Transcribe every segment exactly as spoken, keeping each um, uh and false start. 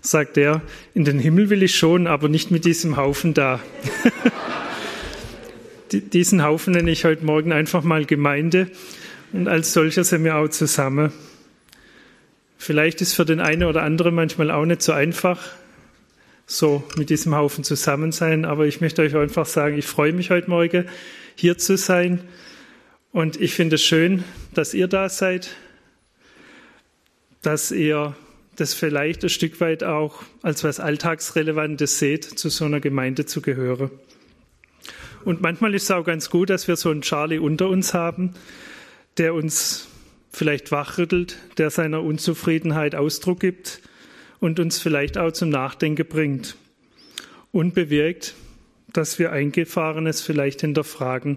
sagt er, in den Himmel will ich schon, aber nicht mit diesem Haufen da. Diesen Haufen nenne ich heute Morgen einfach mal Gemeinde und als solcher sind wir auch zusammen. Vielleicht ist für den einen oder anderen manchmal auch nicht so einfach, so mit diesem Haufen zusammen sein, aber ich möchte euch einfach sagen, ich freue mich heute Morgen, hier zu sein und ich finde es schön, dass ihr da seid, dass ihr das vielleicht ein Stück weit auch als was Alltagsrelevantes seht, zu so einer Gemeinde zu gehören. Und manchmal ist es auch ganz gut, dass wir so einen Charlie unter uns haben, der uns vielleicht wachrüttelt, der seiner Unzufriedenheit Ausdruck gibt und uns vielleicht auch zum Nachdenken bringt und bewirkt, dass wir Eingefahrenes vielleicht hinterfragen.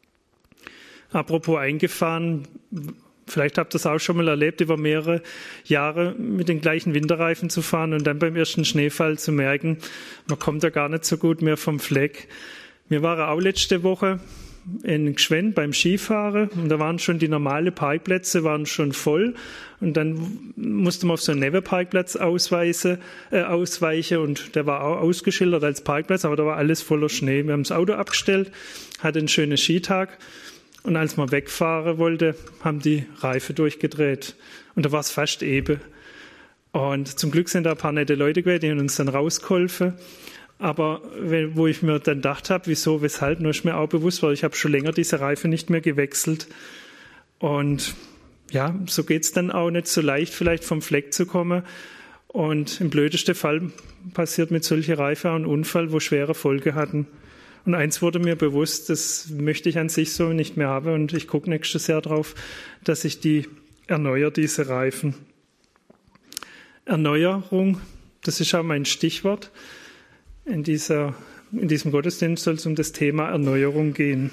Apropos eingefahren, vielleicht habt ihr es auch schon mal erlebt, über mehrere Jahre mit den gleichen Winterreifen zu fahren und dann beim ersten Schneefall zu merken, man kommt ja gar nicht so gut mehr vom Fleck. Wir waren auch letzte Woche in Gschwend beim Skifahren und da waren schon die normalen Parkplätze waren schon voll und dann musste man auf so einen Nebenparkplatz ausweisen, äh, ausweichen und der war auch ausgeschildert als Parkplatz, aber da war alles voller Schnee. Wir haben das Auto abgestellt, hatten einen schönen Skitag und als man wegfahren wollte, haben die Reifen durchgedreht und da war es fast eben. Und zum Glück sind da ein paar nette Leute gewesen, die haben uns dann rausgeholfen. Aber wenn, wo ich mir dann gedacht habe, wieso, weshalb, nur ist mir auch bewusst, weil ich habe schon länger diese Reifen nicht mehr gewechselt. Und ja, so geht's dann auch nicht so leicht, vielleicht vom Fleck zu kommen. Und im blödesten Fall passiert mit solchen Reifen auch ein Unfall, wo schwere Folgen hatten. Und eins wurde mir bewusst, das möchte ich an sich so nicht mehr haben. Und ich gucke nächstes Jahr drauf, dass ich die erneuere, diese Reifen. Erneuerung, das ist auch mein Stichwort. In, dieser, in diesem Gottesdienst soll es um das Thema Erneuerung gehen.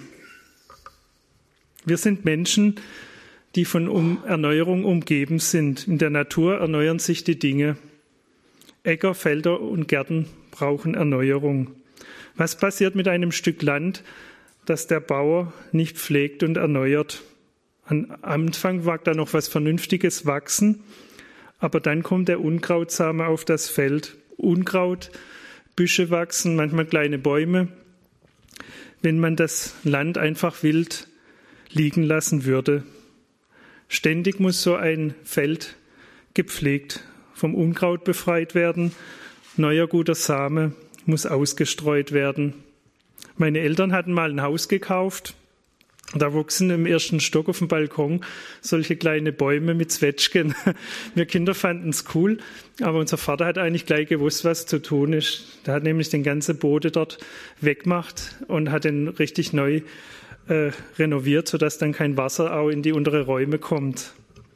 Wir sind Menschen, die von um Erneuerung umgeben sind. In der Natur erneuern sich die Dinge. Äcker, Felder und Gärten brauchen Erneuerung. Was passiert mit einem Stück Land, das der Bauer nicht pflegt und erneuert? Am Anfang mag da noch was Vernünftiges wachsen, aber dann kommt der Unkrautsame auf das Feld. Unkraut, Büsche wachsen, manchmal kleine Bäume. Wenn man das Land einfach wild liegen lassen würde. Ständig muss so ein Feld gepflegt, vom Unkraut befreit werden. Neuer guter Same muss ausgestreut werden. Meine Eltern hatten mal ein Haus gekauft. Da wuchsen im ersten Stock auf dem Balkon solche kleine Bäume mit Zwetschgen. Wir Kinder fanden es cool, aber unser Vater hat eigentlich gleich gewusst, was zu tun ist. Der hat nämlich den ganzen Boden dort weggemacht und hat den richtig neu äh, renoviert, sodass dann kein Wasser auch in die unteren Räume kommt.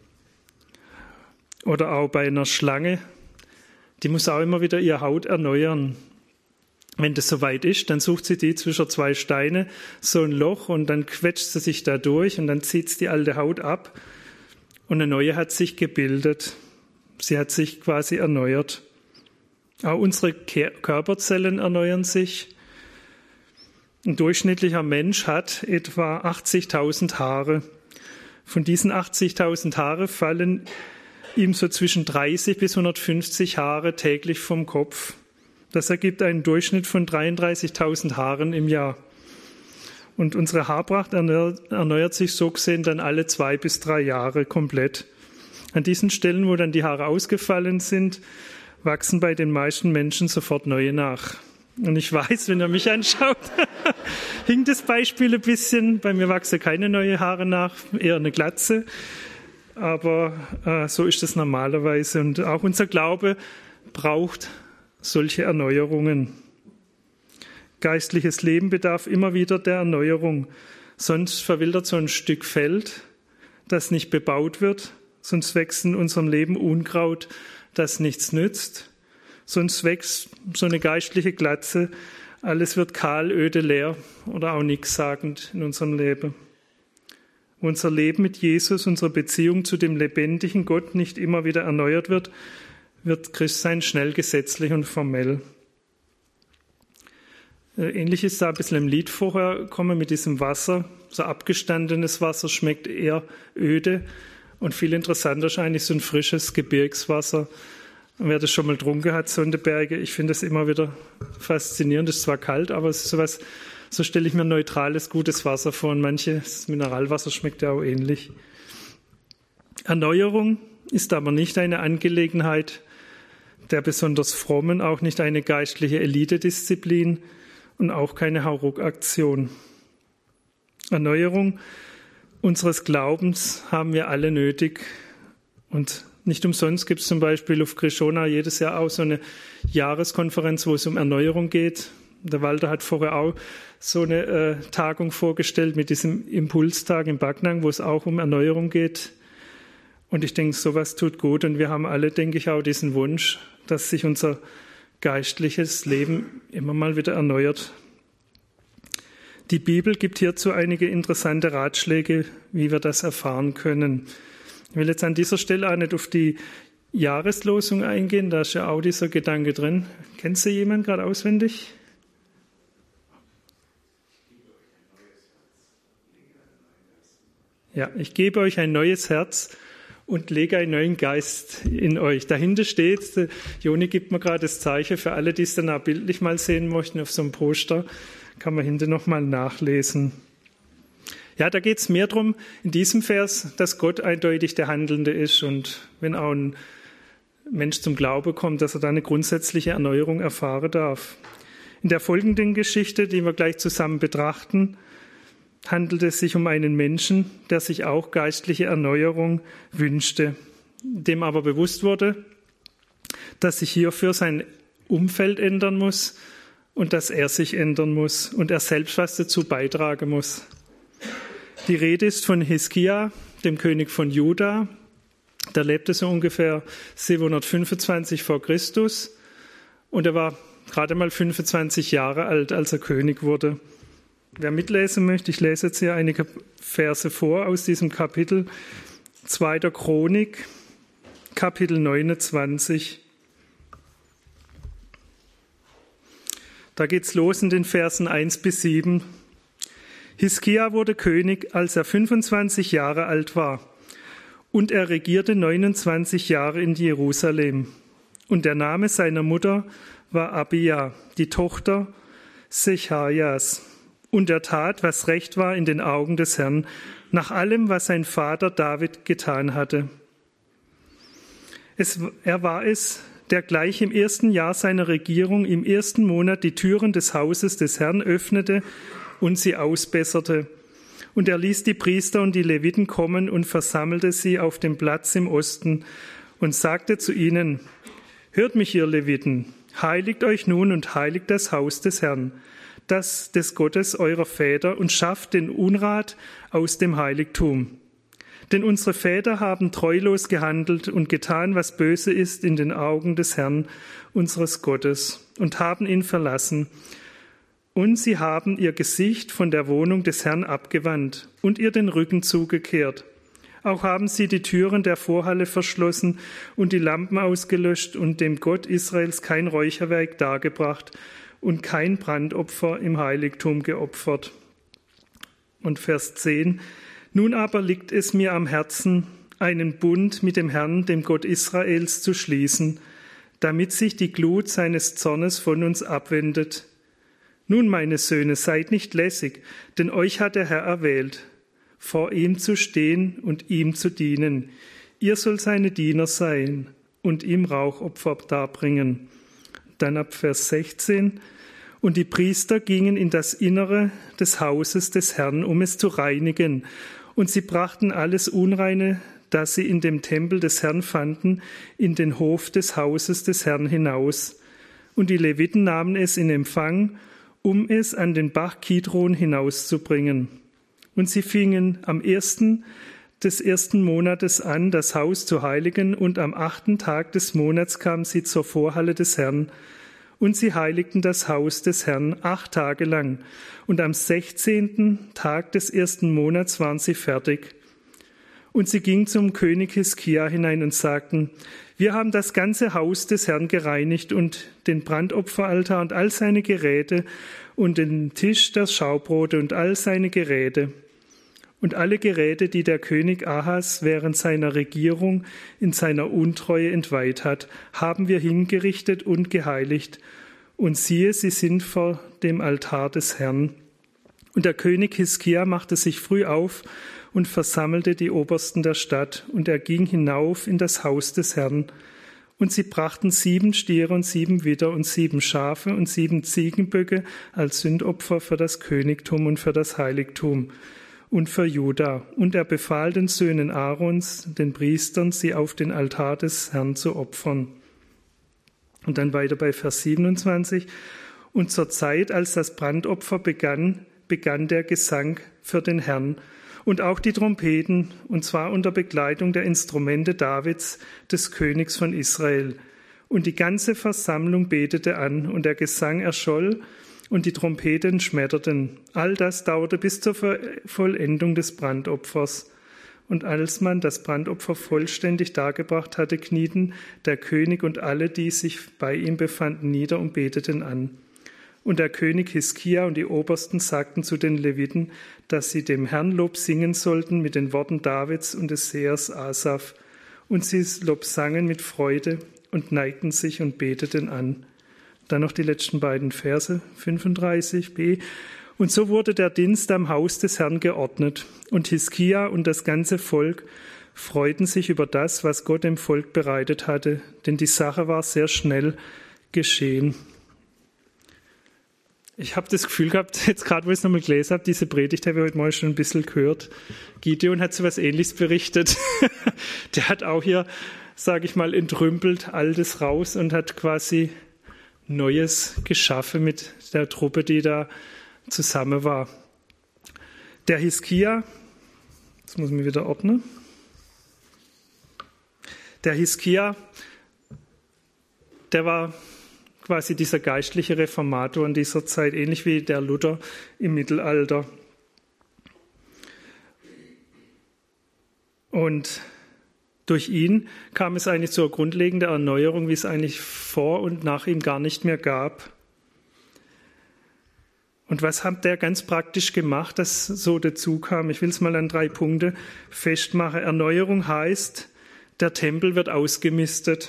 Oder auch bei einer Schlange, die muss auch immer wieder ihre Haut erneuern. Wenn das soweit ist, dann sucht sie die zwischen zwei Steine, so ein Loch und dann quetscht sie sich da durch und dann zieht sie die alte Haut ab und eine neue hat sich gebildet. Sie hat sich quasi erneuert. Auch unsere Körperzellen erneuern sich. Ein durchschnittlicher Mensch hat etwa achtzigtausend Haare. Von diesen achtzigtausend Haare fallen ihm so zwischen dreißig bis hundertfünfzig Haare täglich vom Kopf. Das ergibt einen Durchschnitt von dreiunddreißigtausend Haaren im Jahr. Und unsere Haarpracht erneuert sich so gesehen dann alle zwei bis drei Jahre komplett. An diesen Stellen, wo dann die Haare ausgefallen sind, wachsen bei den meisten Menschen sofort neue nach. Und ich weiß, wenn ihr mich anschaut, hinkt das Beispiel ein bisschen. Bei mir wachsen keine neuen Haare nach, eher eine Glatze. Aber äh, so ist es normalerweise. Und auch unser Glaube braucht solche Erneuerungen. Geistliches Leben bedarf immer wieder der Erneuerung. Sonst verwildert so ein Stück Feld, das nicht bebaut wird. Sonst wächst in unserem Leben Unkraut, das nichts nützt. Sonst wächst so eine geistliche Glatze. Alles wird kahl, öde, leer oder auch nichtssagend in unserem Leben. Wo unser Leben mit Jesus, unsere Beziehung zu dem lebendigen Gott nicht immer wieder erneuert wird, wird Christsein schnell gesetzlich und formell. Ähnlich ist da ein bisschen im Lied vorher gekommen mit diesem Wasser. So abgestandenes Wasser schmeckt eher öde und viel interessanter ist eigentlich so ein frisches Gebirgswasser, Und wer das schon mal getrunken hat, so in den Bergen, ich finde das immer wieder faszinierend. Es ist zwar kalt, aber es ist sowas, so stelle ich mir neutrales, gutes Wasser vor. Und manches Mineralwasser schmeckt ja auch ähnlich. Erneuerung ist aber nicht eine Angelegenheit der besonders Frommen, auch nicht eine geistliche Elitedisziplin und auch keine Hauruck-Aktion. Erneuerung unseres Glaubens haben wir alle nötig. Und nicht umsonst gibt es zum Beispiel auf Krishona jedes Jahr auch so eine Jahreskonferenz, wo es um Erneuerung geht. Der Walter hat vorher auch so eine äh, Tagung vorgestellt mit diesem Impulstag in Backnang, wo es auch um Erneuerung geht. Und ich denke, sowas tut gut. Und wir haben alle, denke ich, auch diesen Wunsch, dass sich unser geistliches Leben immer mal wieder erneuert. Die Bibel gibt hierzu einige interessante Ratschläge, wie wir das erfahren können. Ich will jetzt an dieser Stelle auch nicht auf die Jahreslosung eingehen, da ist ja auch dieser Gedanke drin. Kennt Sie jemand gerade auswendig? Ja, ich gebe euch ein neues Herz und lege einen neuen Geist in euch. Dahinter steht, Joni gibt mir gerade das Zeichen, für alle, die es dann auch bildlich mal sehen möchten, auf so einem Poster, kann man hinten nochmal nachlesen. Ja, da geht es mehr darum, in diesem Vers, dass Gott eindeutig der Handelnde ist und wenn auch ein Mensch zum Glauben kommt, dass er da eine grundsätzliche Erneuerung erfahren darf. In der folgenden Geschichte, die wir gleich zusammen betrachten, handelt es sich um einen Menschen, der sich auch geistliche Erneuerung wünschte, dem aber bewusst wurde, dass sich hierfür sein Umfeld ändern muss und dass er sich ändern muss und er selbst was dazu beitragen muss. Die Rede ist von Hiskia, dem König von Juda. Der lebte so ungefähr siebenhundertfünfundzwanzig vor Christus und er war gerade mal fünfundzwanzig Jahre alt, als er König wurde. Wer mitlesen möchte, ich lese jetzt hier einige Verse vor aus diesem Kapitel. Zweiter Chronik, Kapitel neunundzwanzig. Da geht's los in den Versen eins bis sieben. Hiskia wurde König, als er fünfundzwanzig Jahre alt war. Und er regierte neunundzwanzig Jahre in Jerusalem. Und der Name seiner Mutter war Abia, die Tochter Sechajas. Und er tat, was recht war in den Augen des Herrn, nach allem, was sein Vater David getan hatte. Es, er war es, der gleich im ersten Jahr seiner Regierung, im ersten Monat, die Türen des Hauses des Herrn öffnete und sie ausbesserte. Und er ließ die Priester und die Leviten kommen und versammelte sie auf dem Platz im Osten und sagte zu ihnen: Hört mich, ihr Leviten, heiligt euch nun und heiligt das Haus des Herrn, das des Gottes eurer Väter, und schafft den Unrat aus dem Heiligtum. Denn unsere Väter haben treulos gehandelt und getan, was böse ist in den Augen des Herrn, unseres Gottes, und haben ihn verlassen. Und sie haben ihr Gesicht von der Wohnung des Herrn abgewandt und ihr den Rücken zugekehrt. Auch haben sie die Türen der Vorhalle verschlossen und die Lampen ausgelöscht und dem Gott Israels kein Räucherwerk dargebracht und kein Brandopfer im Heiligtum geopfert. Und Vers zehn. Nun aber liegt es mir am Herzen, einen Bund mit dem Herrn, dem Gott Israels, zu schließen, damit sich die Glut seines Zornes von uns abwendet. Nun, meine Söhne, seid nicht lässig, denn euch hat der Herr erwählt, vor ihm zu stehen und ihm zu dienen. Ihr sollt seine Diener sein und ihm Rauchopfer darbringen. Dann ab Vers sechzehn. Und die Priester gingen in das Innere des Hauses des Herrn, um es zu reinigen. Und sie brachten alles Unreine, das sie in dem Tempel des Herrn fanden, in den Hof des Hauses des Herrn hinaus. Und die Leviten nahmen es in Empfang, um es an den Bach Kidron hinauszubringen. Und sie fingen am ersten des ersten Monates an, das Haus zu heiligen, und am achten Tag des Monats kamen sie zur Vorhalle des Herrn. Und sie heiligten das Haus des Herrn acht Tage lang. Und am sechzehnten Tag des ersten Monats waren sie fertig. Und sie gingen zum König Hiskia hinein und sagten: Wir haben das ganze Haus des Herrn gereinigt und den Brandopferaltar und all seine Geräte und den Tisch der Schaubrote und all seine Geräte. Und alle Geräte, die der König Ahas während seiner Regierung in seiner Untreue entweiht hat, haben wir hingerichtet und geheiligt. Und siehe, sie sind vor dem Altar des Herrn. Und der König Hiskia machte sich früh auf und versammelte die Obersten der Stadt. Und er ging hinauf in das Haus des Herrn. Und sie brachten sieben Stiere und sieben Widder und sieben Schafe und sieben Ziegenböcke als Sündopfer für das Königtum und für das Heiligtum und für Juda. Und er befahl den Söhnen Aarons, den Priestern, sie auf den Altar des Herrn zu opfern. Und dann weiter bei Vers siebenundzwanzig. Und zur Zeit, als das Brandopfer begann, begann der Gesang für den Herrn und auch die Trompeten, und zwar unter Begleitung der Instrumente Davids, des Königs von Israel. Und die ganze Versammlung betete an, und der Gesang erscholl, und die Trompeten schmetterten. All das dauerte bis zur Vollendung des Brandopfers. Und als man das Brandopfer vollständig dargebracht hatte, knieten der König und alle, die sich bei ihm befanden, nieder und beteten an. Und der König Hiskia und die Obersten sagten zu den Leviten, dass sie dem Herrn Lob singen sollten mit den Worten Davids und des Sehers Asaf. Und sie Lob sangen mit Freude und neigten sich und beteten an. Dann noch die letzten beiden Verse, fünfunddreißig b. Und so wurde der Dienst am Haus des Herrn geordnet. Und Hiskia und das ganze Volk freuten sich über das, was Gott dem Volk bereitet hatte, denn die Sache war sehr schnell geschehen. Ich habe das Gefühl gehabt, jetzt gerade, wo ich es nochmal gelesen habe, diese Predigt habe ich heute Morgen schon ein bisschen gehört. Gideon hat so was Ähnliches berichtet. Der hat auch hier, sage ich mal, entrümpelt, Altes raus und hat quasi Neues geschaffen mit der Truppe, die da zusammen war. Der Hiskia, das muss man wieder ordnen. Der Hiskia, der war quasi dieser geistliche Reformator in dieser Zeit, ähnlich wie der Luther im Mittelalter. Und durch ihn kam es eigentlich zur grundlegenden Erneuerung, wie es eigentlich vor und nach ihm gar nicht mehr gab. Und was hat der ganz praktisch gemacht, dass so dazu kam? Ich will es mal an drei Punkte festmachen. Erneuerung heißt, der Tempel wird ausgemistet.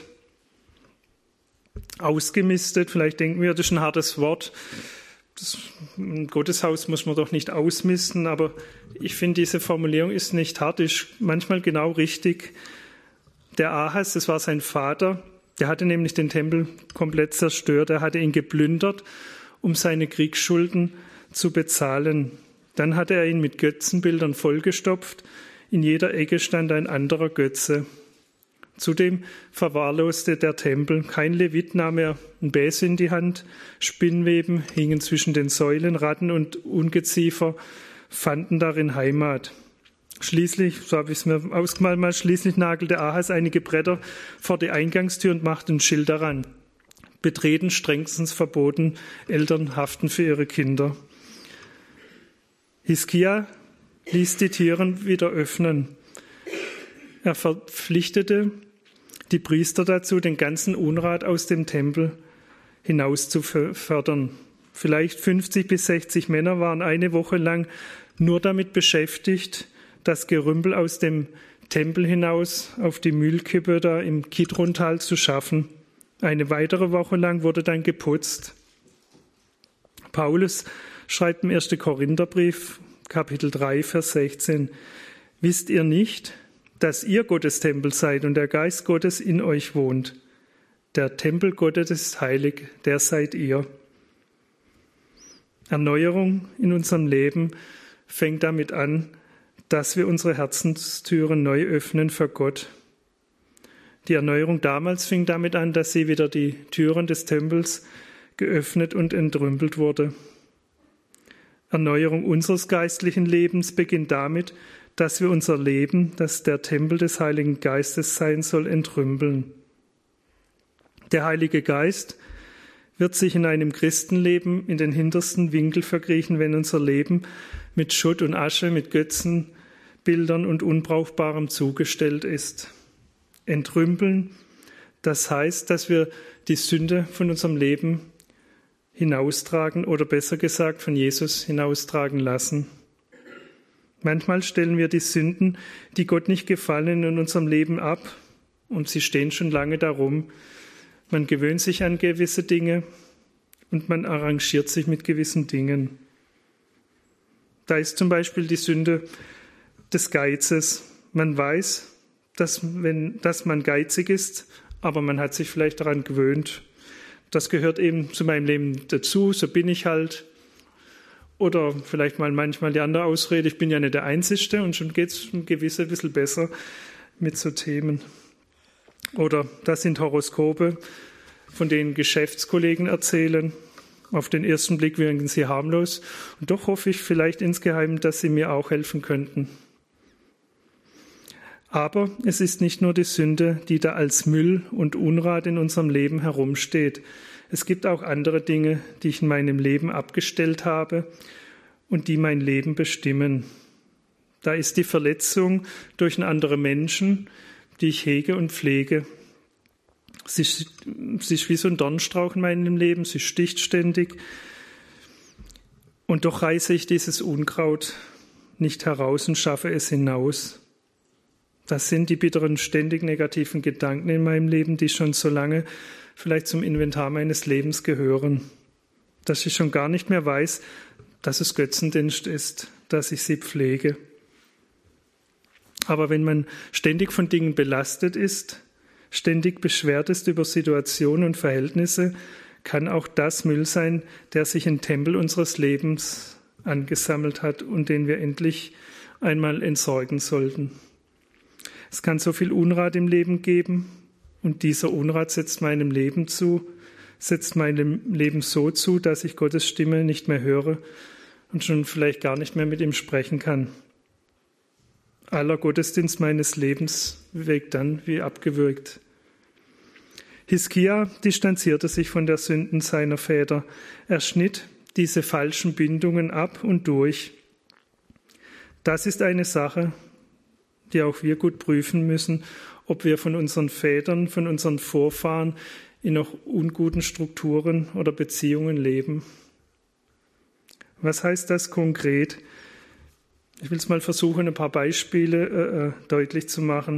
Ausgemistet, vielleicht denken wir, das ist ein hartes Wort. Das, ein Gotteshaus muss man doch nicht ausmisten, aber ich finde, diese Formulierung ist nicht hart, ist manchmal genau richtig. Der Ahas, das war sein Vater, der hatte nämlich den Tempel komplett zerstört, er hatte ihn geplündert, um seine Kriegsschulden zu bezahlen. Dann hatte er ihn mit Götzenbildern vollgestopft, in jeder Ecke stand ein anderer Götze. Zudem verwahrloste der Tempel. Kein Levit nahm mehr ein Besen in die Hand. Spinnweben hingen zwischen den Säulen. Ratten und Ungeziefer fanden darin Heimat. Schließlich, so habe ich es mir ausgemalt, mal, schließlich nagelte Ahas einige Bretter vor die Eingangstür und machte ein Schild daran. Betreten strengstens verboten, Eltern haften für ihre Kinder. Hiskia ließ die Türen wieder öffnen. Er verpflichtete die Priester dazu, den ganzen Unrat aus dem Tempel hinaus zu fördern. Vielleicht fünfzig bis sechzig Männer waren eine Woche lang nur damit beschäftigt, das Gerümpel aus dem Tempel hinaus auf die Mühlkippe da im Kidrontal zu schaffen. Eine weitere Woche lang wurde dann geputzt. Paulus schreibt im ersten Korintherbrief, Kapitel drei, Vers sechzehn, wisst ihr nicht, dass ihr Gottes Tempel seid und der Geist Gottes in euch wohnt. Der Tempel Gottes ist heilig, der seid ihr. Erneuerung in unserem Leben fängt damit an, dass wir unsere Herzenstüren neu öffnen für Gott. Die Erneuerung damals fing damit an, dass sie wieder die Türen des Tempels geöffnet und entrümpelt wurde. Erneuerung unseres geistlichen Lebens beginnt damit, dass wir unser Leben, das der Tempel des Heiligen Geistes sein soll, entrümpeln. Der Heilige Geist wird sich in einem Christenleben in den hintersten Winkel verkriechen, wenn unser Leben mit Schutt und Asche, mit Götzenbildern und Unbrauchbarem zugestellt ist. Entrümpeln, das heißt, dass wir die Sünde von unserem Leben hinaustragen oder besser gesagt von Jesus hinaustragen lassen. Manchmal stellen wir die Sünden, die Gott nicht gefallen, in unserem Leben ab und sie stehen schon lange darum. Man gewöhnt sich an gewisse Dinge und man arrangiert sich mit gewissen Dingen. Da ist zum Beispiel die Sünde des Geizes. Man weiß, dass, wenn, dass man geizig ist, aber man hat sich vielleicht daran gewöhnt. Das gehört eben zu meinem Leben dazu, so bin ich halt. Oder vielleicht mal manchmal die andere Ausrede, ich bin ja nicht der Einzige und schon geht es ein gewisses ein bisschen besser mit so Themen. Oder das sind Horoskope, von denen Geschäftskollegen erzählen. Auf den ersten Blick wirken sie harmlos. Und doch hoffe ich vielleicht insgeheim, dass sie mir auch helfen könnten. Aber es ist nicht nur die Sünde, die da als Müll und Unrat in unserem Leben herumsteht. Es gibt auch andere Dinge, die ich in meinem Leben abgestellt habe und die mein Leben bestimmen. Da ist die Verletzung durch andere Menschen, die ich hege und pflege. Sie, sie ist wie so ein Dornstrauch in meinem Leben, sie sticht ständig. Und doch reiße ich dieses Unkraut nicht heraus und schaffe es hinaus. Das sind die bitteren, ständig negativen Gedanken in meinem Leben, die schon so lange vielleicht zum Inventar meines Lebens gehören, dass ich schon gar nicht mehr weiß, dass es Götzendienst ist, dass ich sie pflege. Aber wenn man ständig von Dingen belastet ist, ständig beschwert ist über Situationen und Verhältnisse, kann auch das Müll sein, der sich im Tempel unseres Lebens angesammelt hat und den wir endlich einmal entsorgen sollten. Es kann so viel Unrat im Leben geben und dieser Unrat setzt meinem Leben zu, setzt meinem Leben so zu, dass ich Gottes Stimme nicht mehr höre und schon vielleicht gar nicht mehr mit ihm sprechen kann. Aller Gottesdienst meines Lebens wirkt dann wie abgewürgt. Hiskia distanzierte sich von der Sünden seiner Väter. Er schnitt diese falschen Bindungen ab und durch. Das ist eine Sache, die auch wir gut prüfen müssen, ob wir von unseren Vätern, von unseren Vorfahren in noch unguten Strukturen oder Beziehungen leben. Was heißt das konkret? Ich will es mal versuchen, ein paar Beispiele äh, deutlich zu machen.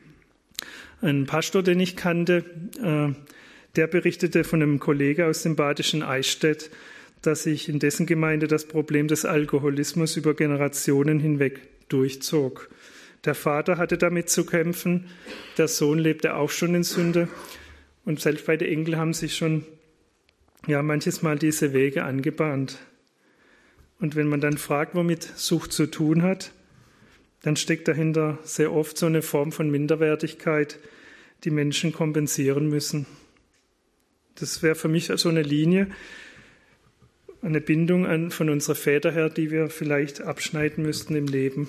Ein Pastor, den ich kannte, äh, der berichtete von einem Kollegen aus dem badischen Eichstätt, dass sich in dessen Gemeinde das Problem des Alkoholismus über Generationen hinweg durchzog. Der Vater hatte damit zu kämpfen, der Sohn lebte auch schon in Sünde und selbst bei den Enkeln haben sich schon ja, manches Mal diese Wege angebahnt. Und wenn man dann fragt, womit Sucht zu tun hat, dann steckt dahinter sehr oft so eine Form von Minderwertigkeit, die Menschen kompensieren müssen. Das wäre für mich so eine Linie, eine Bindung an, von unseren Vätern her, die wir vielleicht abschneiden müssten im Leben.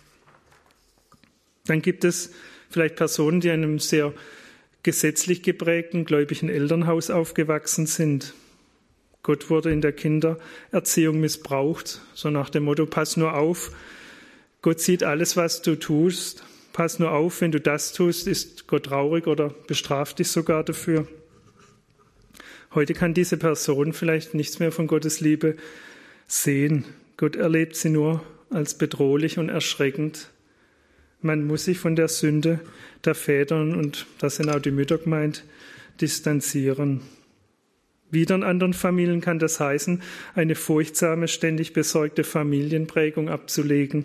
Dann gibt es vielleicht Personen, die in einem sehr gesetzlich geprägten, gläubigen Elternhaus aufgewachsen sind. Gott wurde in der Kindererziehung missbraucht, so nach dem Motto, pass nur auf, Gott sieht alles, was du tust, pass nur auf, wenn du das tust, ist Gott traurig oder bestraft dich sogar dafür. Heute kann diese Person vielleicht nichts mehr von Gottes Liebe sehen. Gott erlebt sie nur als bedrohlich und erschreckend. Man muss sich von der Sünde der Väter, und das sind auch die Mütter gemeint, distanzieren. Wieder in anderen Familien kann das heißen, eine furchtsame, ständig besorgte Familienprägung abzulegen.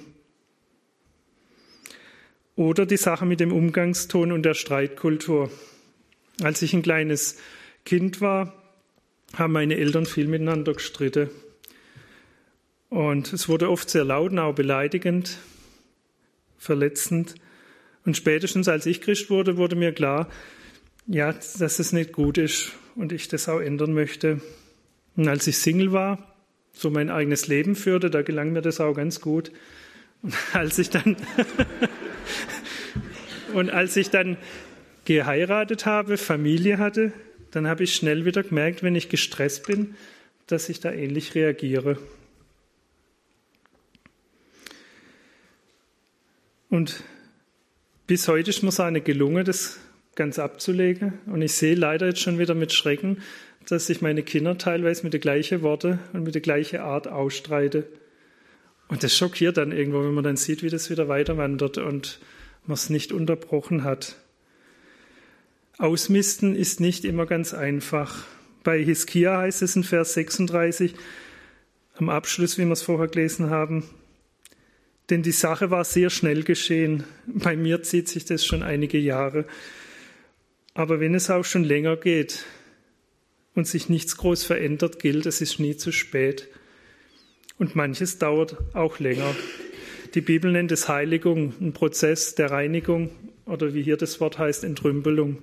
Oder die Sache mit dem Umgangston und der Streitkultur. Als ich ein kleines Kind war, haben meine Eltern viel miteinander gestritten. Und es wurde oft sehr laut und auch beleidigend, verletzend. Und spätestens als ich Christ wurde, wurde mir klar, ja, dass es nicht gut ist und ich das auch ändern möchte. Und als ich Single war, so mein eigenes Leben führte, da gelang mir das auch ganz gut. Und als ich dann, und als ich dann geheiratet habe, Familie hatte, dann habe ich schnell wieder gemerkt, wenn ich gestresst bin, dass ich da ähnlich reagiere. Und bis heute ist mir es eine gelungen, das ganz abzulegen. Und ich sehe leider jetzt schon wieder mit Schrecken, dass sich meine Kinder teilweise mit den gleichen Worten und mit der gleichen Art ausstreiten. Und das schockiert dann irgendwo, wenn man dann sieht, wie das wieder weiterwandert und man es nicht unterbrochen hat. Ausmisten ist nicht immer ganz einfach. Bei Hiskia heißt es in Vers sechsunddreißig, am Abschluss, wie wir es vorher gelesen haben, denn die Sache war sehr schnell geschehen. Bei mir zieht sich das schon einige Jahre. Aber wenn es auch schon länger geht und sich nichts groß verändert, gilt, es ist nie zu spät. Und manches dauert auch länger. Die Bibel nennt es Heiligung, ein Prozess der Reinigung oder wie hier das Wort heißt, Entrümpelung.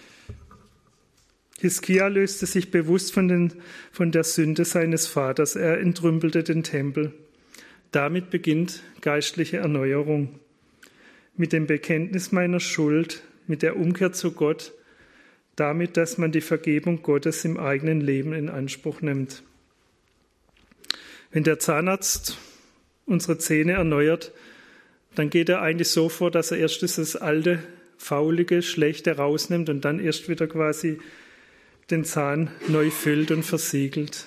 Hiskia löste sich bewusst von, den, von der Sünde seines Vaters. Er entrümpelte den Tempel. Damit beginnt geistliche Erneuerung. Mit dem Bekenntnis meiner Schuld, mit der Umkehr zu Gott, damit, dass man die Vergebung Gottes im eigenen Leben in Anspruch nimmt. Wenn der Zahnarzt unsere Zähne erneuert, dann geht er eigentlich so vor, dass er erst das alte, faulige, schlechte rausnimmt und dann erst wieder quasi den Zahn neu füllt und versiegelt.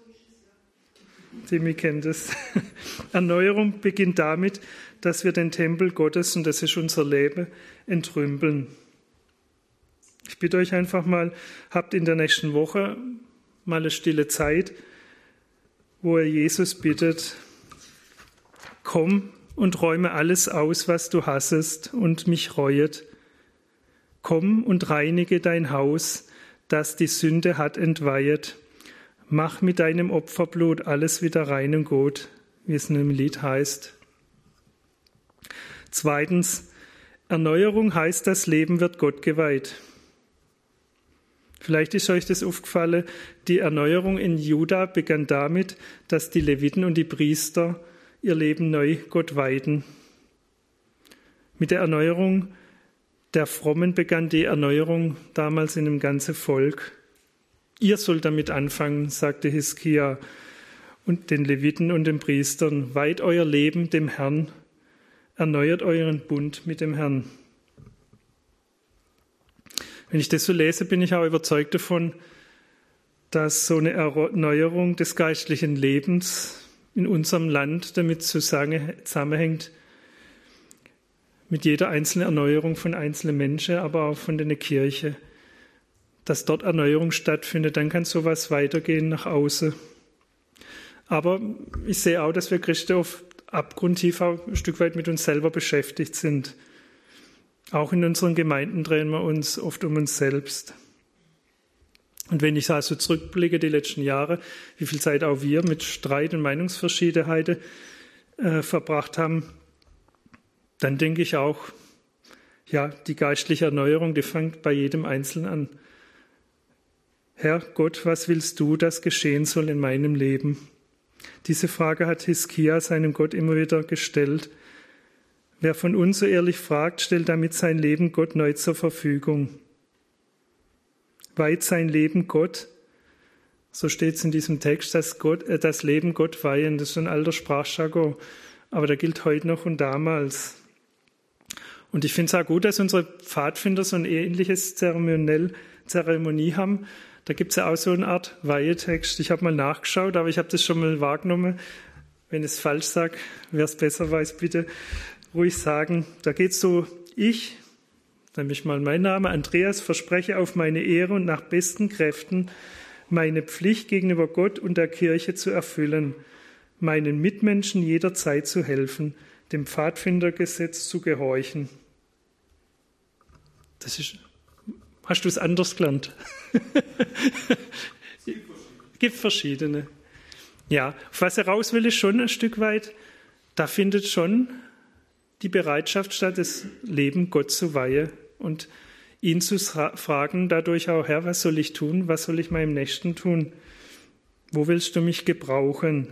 Timmy kennt es. Erneuerung beginnt damit, dass wir den Tempel Gottes, und das ist unser Leben, entrümpeln. Ich bitte euch einfach mal, habt in der nächsten Woche mal eine stille Zeit, wo ihr Jesus bittet, komm und räume alles aus, was du hassest und mich reuet. Komm und reinige dein Haus, das die Sünde hat entweihet. Mach mit deinem Opferblut alles wieder rein und gut, wie es in dem Lied heißt. Zweitens, Erneuerung heißt, das Leben wird Gott geweiht. Vielleicht ist euch das aufgefallen, die Erneuerung in Juda begann damit, dass die Leviten und die Priester ihr Leben neu Gott weihten. Mit der Erneuerung der Frommen begann die Erneuerung damals in dem ganzen Volk. Ihr sollt damit anfangen, sagte Hiskia und den Leviten und den Priestern. Weiht euer Leben dem Herrn, erneuert euren Bund mit dem Herrn. Wenn ich das so lese, bin ich auch überzeugt davon, dass so eine Erneuerung des geistlichen Lebens in unserem Land damit zusammenhängt, mit jeder einzelnen Erneuerung von einzelnen Menschen, aber auch von der Kirche. Dass dort Erneuerung stattfindet, dann kann sowas weitergehen nach außen. Aber ich sehe auch, dass wir Christen oft abgrundtief auch ein Stück weit mit uns selber beschäftigt sind. Auch in unseren Gemeinden drehen wir uns oft um uns selbst. Und wenn ich also zurückblicke, die letzten Jahre, wie viel Zeit auch wir mit Streit und Meinungsverschiedenheiten äh, verbracht haben, dann denke ich auch, ja, die geistliche Erneuerung, die fängt bei jedem Einzelnen an. Herr Gott, was willst du, dass geschehen soll in meinem Leben? Diese Frage hat Hiskia seinem Gott immer wieder gestellt. Wer von uns so ehrlich fragt, stellt damit sein Leben Gott neu zur Verfügung. Weiht sein Leben Gott, so steht es in diesem Text, dass Gott, äh, das Leben Gott weihen. Das ist ein alter Sprachjargon, aber der gilt heute noch und damals. Und ich finde es auch gut, dass unsere Pfadfinder so ein ähnliches Zeremoniell, Zeremonie haben. Da gibt es ja auch so eine Art Weihetext. Ich habe mal nachgeschaut, aber ich habe das schon mal wahrgenommen. Wenn ich es falsch sage, wer es besser weiß, bitte ruhig sagen. Da geht es so, ich, nämlich mal mein Name, Andreas, verspreche auf meine Ehre und nach besten Kräften meine Pflicht gegenüber Gott und der Kirche zu erfüllen, meinen Mitmenschen jederzeit zu helfen, dem Pfadfindergesetz zu gehorchen. Das ist, hast du es anders gelernt? Gibt verschiedene. Ja, was heraus will, ist schon ein Stück weit, da findet schon die Bereitschaft statt, das Leben Gott zu weihen und ihn zu fragen, dadurch auch, Herr, was soll ich tun? Was soll ich meinem Nächsten tun? Wo willst du mich gebrauchen?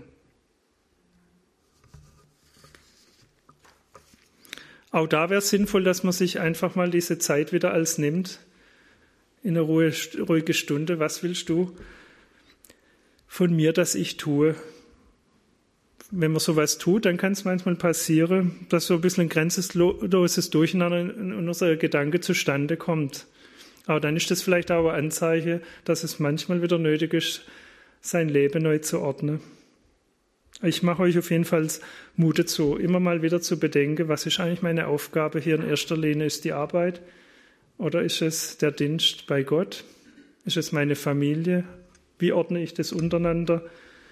Auch da wäre es sinnvoll, dass man sich einfach mal diese Zeit wieder als nimmt, in eine Ruhe, ruhige Stunde. Was willst du von mir, dass ich tue? Wenn man sowas tut, dann kann es manchmal passieren, dass so ein bisschen ein grenzenloses Durcheinander in unserer Gedanken zustande kommt. Aber dann ist das vielleicht auch ein Anzeichen, dass es manchmal wieder nötig ist, sein Leben neu zu ordnen. Ich mache euch auf jeden Fall Mut dazu, immer mal wieder zu bedenken, was ist eigentlich meine Aufgabe hier in erster Linie? Ist die Arbeit oder ist es der Dienst bei Gott? Ist es meine Familie? Wie ordne ich das untereinander?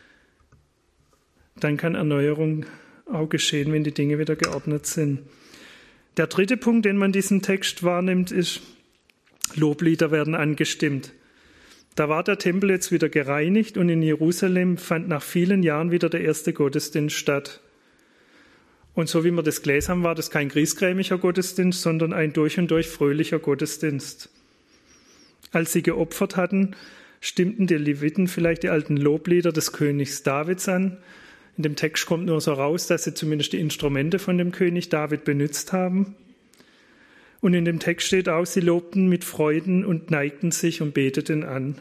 Dann kann Erneuerung auch geschehen, wenn die Dinge wieder geordnet sind. Der dritte Punkt, den man in diesem Text wahrnimmt, ist, Loblieder werden angestimmt. Da war der Tempel jetzt wieder gereinigt und in Jerusalem fand nach vielen Jahren wieder der erste Gottesdienst statt. Und so wie wir das gelesen haben, war das kein griesgrämiger Gottesdienst, sondern ein durch und durch fröhlicher Gottesdienst. Als sie geopfert hatten, stimmten die Leviten vielleicht die alten Loblieder des Königs Davids an. In dem Text kommt nur so raus, dass sie zumindest die Instrumente von dem König David benutzt haben. Und in dem Text steht auch, sie lobten mit Freuden und neigten sich und beteten an.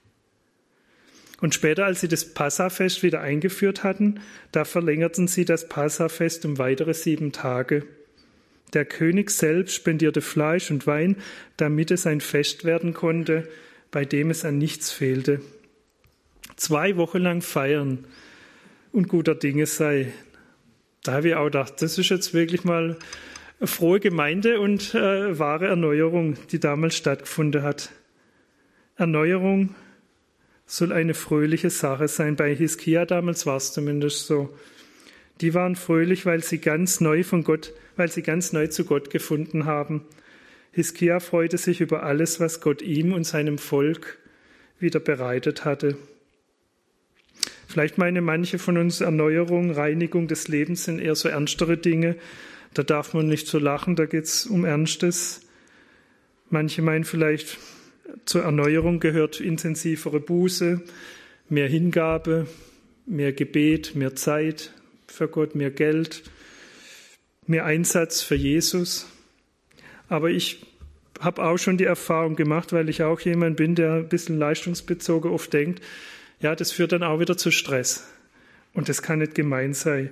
Und später, als sie das Passafest wieder eingeführt hatten, da verlängerten sie das Passafest um weitere sieben Tage. Der König selbst spendierte Fleisch und Wein, damit es ein Fest werden konnte, bei dem es an nichts fehlte. Zwei Wochen lang feiern und guter Dinge sei. Da habe ich auch gedacht, das ist jetzt wirklich mal eine frohe Gemeinde und äh, wahre Erneuerung, die damals stattgefunden hat. Erneuerung soll eine fröhliche Sache sein. Bei Hiskia damals war es zumindest so. Die waren fröhlich, weil sie ganz neu von Gott, weil sie ganz neu zu Gott gefunden haben. Hiskia freute sich über alles, was Gott ihm und seinem Volk wieder bereitet hatte. Vielleicht meinen manche von uns, Erneuerung, Reinigung des Lebens sind eher so ernstere Dinge. Da darf man nicht so lachen, da geht es um Ernstes. Manche meinen vielleicht, zur Erneuerung gehört intensivere Buße, mehr Hingabe, mehr Gebet, mehr Zeit für Gott, mehr Geld, mehr Einsatz für Jesus. Aber ich habe auch schon die Erfahrung gemacht, weil ich auch jemand bin, der ein bisschen leistungsbezogen oft denkt, ja, das führt dann auch wieder zu Stress. Und das kann nicht gemein sein.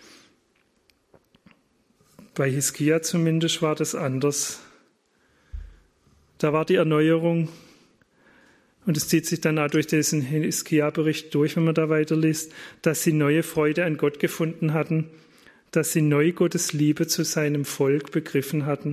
Bei Hiskia zumindest war das anders. Da war die Erneuerung, und es zieht sich dann auch durch diesen Hiskia-Bericht durch, wenn man da weiterliest, dass sie neue Freude an Gott gefunden hatten, dass sie neu Gottes Liebe zu seinem Volk begriffen hatten.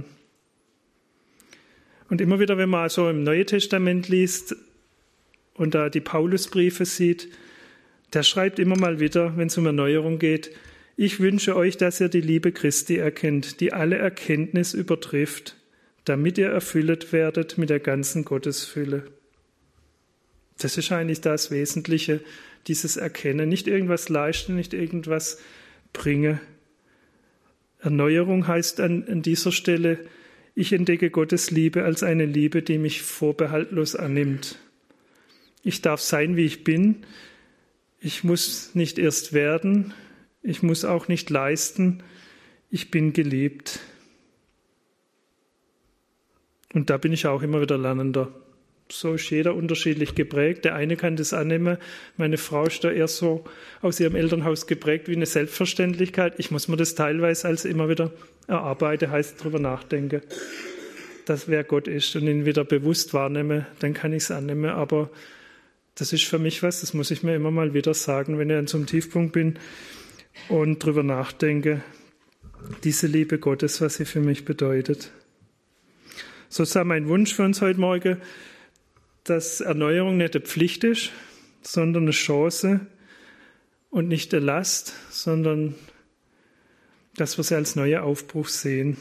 Und immer wieder, wenn man also im Neuen Testament liest und da die Paulusbriefe sieht, der schreibt immer mal wieder, wenn es um Erneuerung geht, ich wünsche euch, dass ihr die Liebe Christi erkennt, die alle Erkenntnis übertrifft, damit ihr erfüllet werdet mit der ganzen Gottesfülle. Das ist eigentlich das Wesentliche, dieses Erkennen. Nicht irgendwas leisten, nicht irgendwas bringen. Erneuerung heißt an, an dieser Stelle, ich entdecke Gottes Liebe als eine Liebe, die mich vorbehaltlos annimmt. Ich darf sein, wie ich bin. Ich muss nicht erst werden. Ich muss auch nicht leisten. Ich bin geliebt. Und da bin ich auch immer wieder Lernender. So ist jeder unterschiedlich geprägt. Der eine kann das annehmen. Meine Frau ist da eher so aus ihrem Elternhaus geprägt wie eine Selbstverständlichkeit. Ich muss mir das teilweise als immer wieder erarbeiten, heißt drüber nachdenken, dass wer Gott ist und ihn wieder bewusst wahrnehme, dann kann ich es annehmen. Aber das ist für mich was, das muss ich mir immer mal wieder sagen, wenn ich an so einem Tiefpunkt bin und drüber nachdenke, diese Liebe Gottes, was sie für mich bedeutet. So sei mein Wunsch für uns heute Morgen, dass Erneuerung nicht eine Pflicht ist, sondern eine Chance und nicht eine Last, sondern dass wir sie als neuer Aufbruch sehen.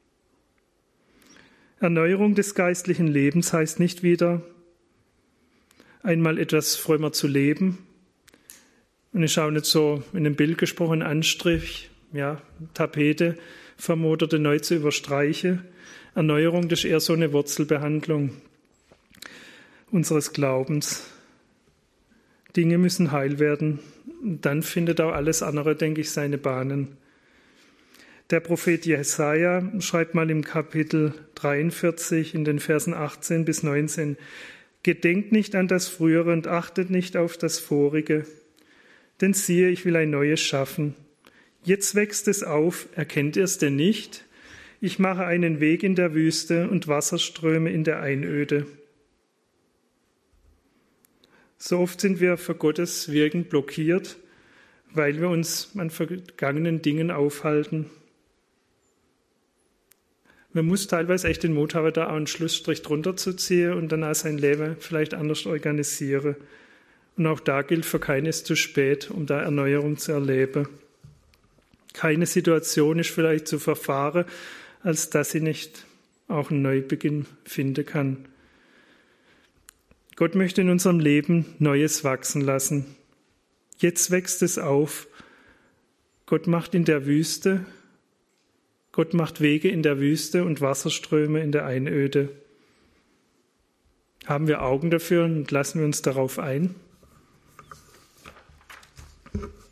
Erneuerung des geistlichen Lebens heißt nicht wieder, einmal etwas frömmer zu leben. Und ich schaue nicht so in einem Bild gesprochen, Anstrich, ja, Tapete vermoderte neu zu überstreichen. Erneuerung, das ist eher so eine Wurzelbehandlung unseres Glaubens. Dinge müssen heil werden. Dann findet auch alles andere, denke ich, seine Bahnen. Der Prophet Jesaja schreibt mal im Kapitel dreiundvierzig in den Versen achtzehn bis neunzehn, Gedenkt nicht an das Frühere und achtet nicht auf das Vorige, denn siehe, ich will ein Neues schaffen. Jetzt wächst es auf, erkennt ihr es denn nicht? Ich mache einen Weg in der Wüste und Wasserströme in der Einöde. So oft sind wir für Gottes Wirken blockiert, weil wir uns an vergangenen Dingen aufhalten. Man muss teilweise echt den Mut haben, da auch einen Schlussstrich drunter zu ziehen und danach sein Leben vielleicht anders organisieren. Und auch da gilt, für keinen ist zu spät, um da Erneuerung zu erleben. Keine Situation ist vielleicht zu verfahren, als dass sie nicht auch einen Neubeginn finden kann. Gott möchte in unserem Leben Neues wachsen lassen. Jetzt wächst es auf. Gott macht in der Wüste, Gott macht Wege in der Wüste und Wasserströme in der Einöde. Haben wir Augen dafür und lassen wir uns darauf ein?